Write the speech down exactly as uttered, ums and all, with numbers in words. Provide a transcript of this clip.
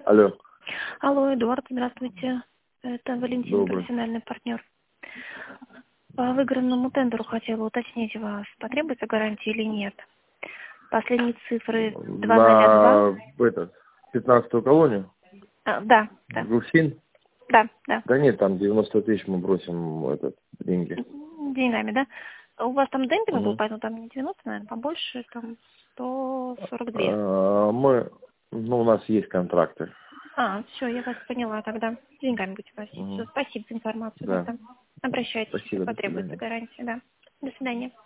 Алло. Алло, Эдуард, здравствуйте. Это Валентин, Добрый. профессиональный партнер. По выигранному тендеру хотела уточнить вас, потребуется гарантия или нет. Последние цифры два ноль два. На этот, пятнадцатую колонию? А, да, да. Гусин? Да, да. Да нет, там девяносто тысяч мы бросим этот, деньги. Деньгами, да? У вас там демпинг был, Угу. поэтому там не девяносто, наверное, побольше, там сто сорок два. А, мы, ну, у нас есть контракты. А, все, я вас поняла тогда. Деньгами будете просить. Угу. Всё, спасибо за информацию. Да. Тогда. Обращайтесь, если Спасибо, до потребуется свидания. гарантия, да. До свидания.